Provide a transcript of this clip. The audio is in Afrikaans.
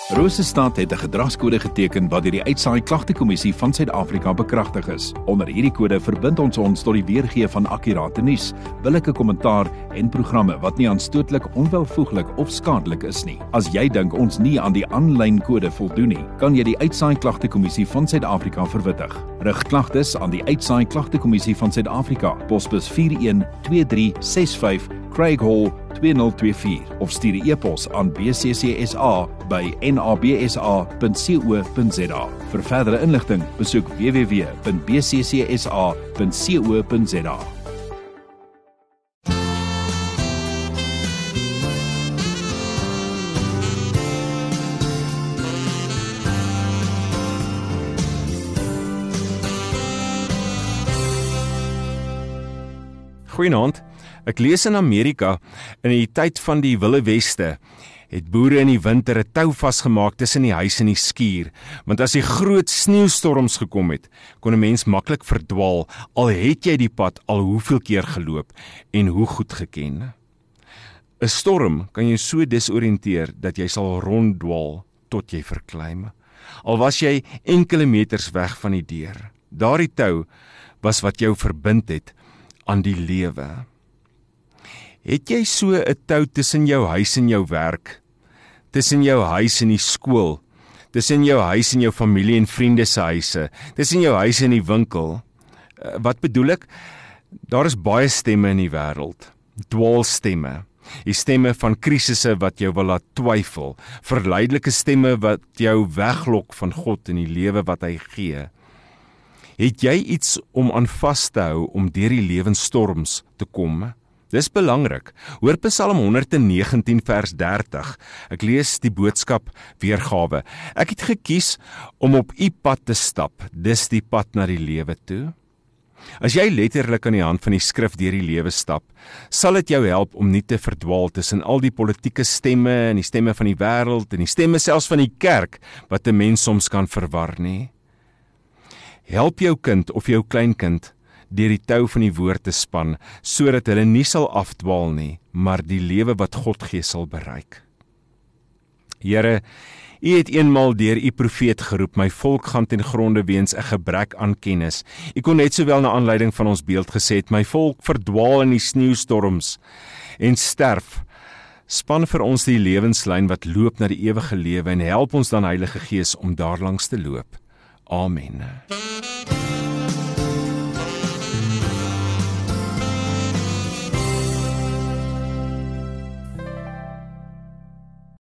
Rosestad het 'n gedragskode geteken wat deur die Uitsaai Klagtekommissie van Suid-Afrika bekragtig is. Onder hierdie kode verbind ons tot die weergee van akkurate nuus, billike kommentaar en programme wat nie aanstootlik, onwelvoeglik of skadelik is nie. As jy dink ons nie aan die aanlyn kode voldoen nie, kan jy die Uitsaai Klagtekommissie van Suid-Afrika verwittig. Rig klagtes aan die Uitsaai Klagtekommissie van Suid-Afrika, posbus 412365 Craig Hall 2024 of stuur 'n e-pos aan bccsa@nabsa.co.za. Vir verdere inligting, besoek www.bccsa.co.za. Goeienaand. Ek lees in Amerika, in die tyd van die Wilde Weste, het boere in die winter 'n tou vasgemaak tussen die huis en die skuur, want as die groot sneeustorms gekom het, kon 'n mens maklik verdwaal, al het jy die pad al hoeveel keer geloop en hoe goed geken. 'n Storm kan jou so desoriënteer dat jy sal ronddwaal tot jy verklim, al was jy enkele meters weg van die deur. Daardie tou was wat jou verbind het aan die lewe. Het jy so 'n tou tussen jou huis en jou werk, tussen jou huis en die skool, tussen jou huis en jou familie en vriende se huise, tussen jou huis en die winkel? Wat bedoel ek? Daar is baie stemme in die wêreld, dwaalstemme, die stemme van krisisse wat jou wil laat twyfel, verleidelike stemme wat jou weglok van God en die lewe wat hy gee. Het jy iets om aan vas te hou om deur die lewensstorms te kom? Dis belangrik. Hoor Psalm 119 vers 30. Ek lees die boodskap weergawe. Ek het gekies om op u pad te stap. Dis die pad na die lewe toe. As jy letterlik aan die hand van die skrif deur die lewe stap, sal dit jou help om nie te verdwaal tussen al die politieke stemme en die stemme van die wêreld en die stemme selfs van die kerk wat 'n mens soms kan verwar nie. Help jou kind of jou kleinkind deur die tou van die woord te span, sodat hulle nie sal afdwaal nie, maar die lewe wat God gee sal bereik. Here, u het eenmaal deur u profeet geroep, my volk gaan ten gronde weens 'n gebrek aan kennis. U kon net sowel na aanleiding van ons beeld gesê het, my volk verdwaal in die sneeustorms en sterf. Span vir ons die lewenslyn wat loop na die ewige lewe en help ons dan Heilige Gees om daarlangs te loop. Amen.